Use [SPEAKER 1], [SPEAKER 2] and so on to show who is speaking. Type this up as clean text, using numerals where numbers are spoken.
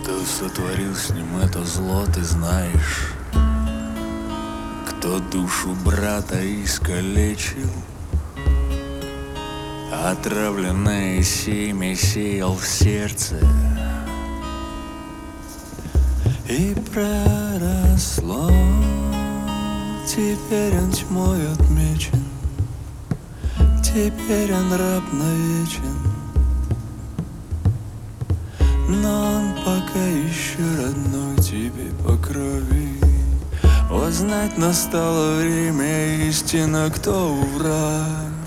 [SPEAKER 1] Кто сотворил с ним это зло, ты знаешь? Кто душу брата искалечил? Отравленное семя сеял в сердце и проросло. Теперь он тьмой отмечен, теперь он раб навечен. Но он пока еще родной тебе по крови. Вот знать настало время истина, кто враг.